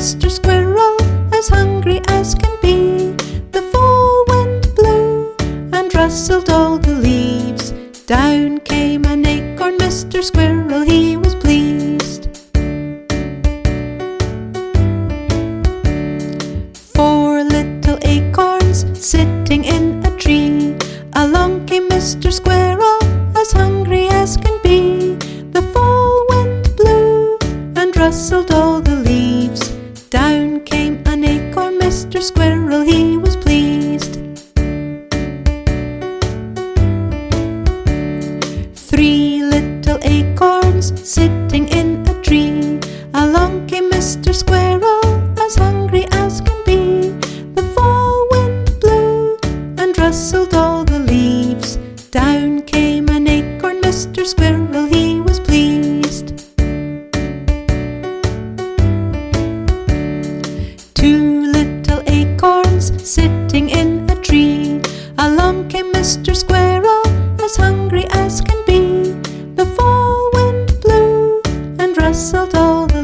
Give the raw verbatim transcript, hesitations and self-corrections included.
Mister Squirrel, as hungry as can be. The fall wind blew and rustled all the leaves. Down came an acorn, Mister Squirrel, he was pleased. Four little acorns sitting in a tree. Along came Mister Squirrel, as hungry as can be. The fall wind blew and rustled all the leaves. Down came an acorn, Mister Squirrel, he was pleased. Three little acorns sitting in a tree. Along came Mister Squirrel, as hungry as can be. The fall wind blew and rustled all the leaves. Down came an acorn, Mister Squirrel, he was pleased. Two little acorns sitting in a tree. Along came Mister Squirrel, as hungry as can be. The fall wind blew and rustled all the